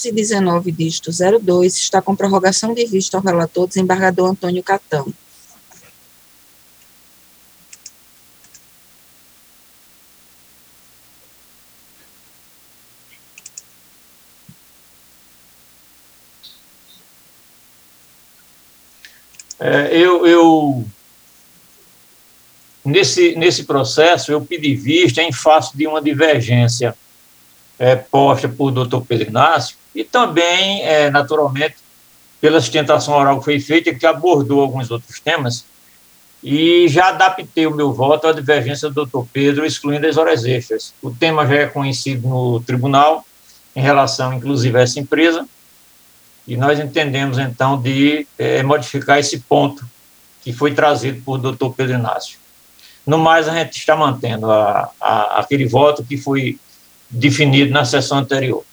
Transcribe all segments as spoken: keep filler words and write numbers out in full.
dezenove, dígito zero dois, está com prorrogação de vista ao relator, desembargador Antônio Catão. É, eu, eu nesse, nesse processo, eu pedi vista em face de uma divergência é, posta por doutor Pedro Inácio e também, é, naturalmente, pela sustentação oral que foi feita, que abordou alguns outros temas, e já adaptei o meu voto à divergência do doutor Pedro, excluindo as horas extras. O tema já é conhecido no tribunal, em relação, inclusive, a essa empresa, e nós entendemos, então, de é, modificar esse ponto que foi trazido por doutor Pedro Inácio. No mais, a gente está mantendo a, a, aquele voto que foi definido na sessão anterior.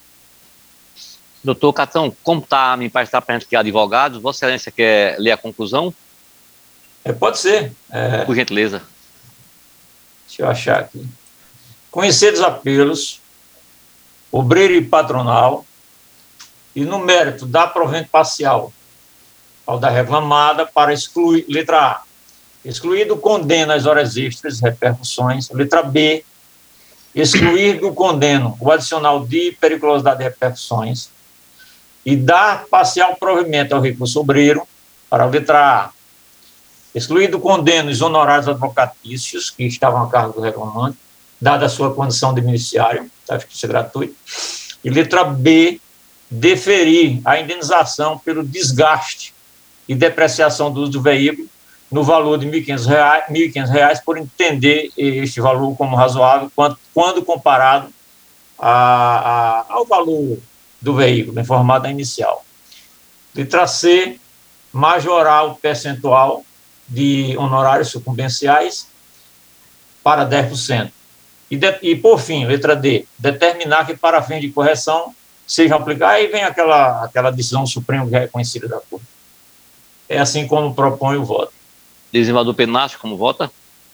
Doutor Catão, como está me parece para a gente que é advogado, Vossa Excelência quer ler a conclusão? É, pode ser. É... Por gentileza. Deixa eu achar aqui. Conhecer dos apelos, obreiro e patronal, e no mérito da provento parcial ao da reclamada para excluir, letra A, excluir do condeno as horas extras, repercussões, letra B, excluir do condeno o adicional de periculosidade de repercussões e dar parcial provimento ao recurso obreiro para a letra A, excluir do condeno os honorários advocatícios que estavam a cargo do reclamante, dada a sua condição de beneficiário, acho que isso é gratuito, e letra B, deferir a indenização pelo desgaste e depreciação do uso do veículo no valor de mil e quinhentos reais, mil e quinhentos reais, por entender este valor como razoável quando, quando comparado a, a, ao valor do veículo, informado na inicial. Letra C, majorar o percentual de honorários sucumbenciais para dez por cento. E, de, e, por fim, letra D, determinar que, para fins de correção, sejam aplicados. Aí vem aquela, aquela decisão suprema que é reconhecida da Corte. É assim como propõe o voto. Desembargador Pedro Inácio, como vota?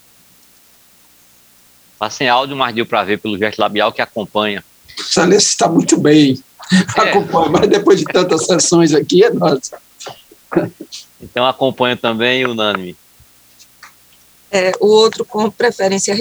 Está sem áudio, mas deu para ver pelo gesto labial que acompanha. Excelência está muito bem. É. Acompanha, mas depois de tantas sessões aqui, é nossa. Então, acompanha também, unânime. É, o outro com preferência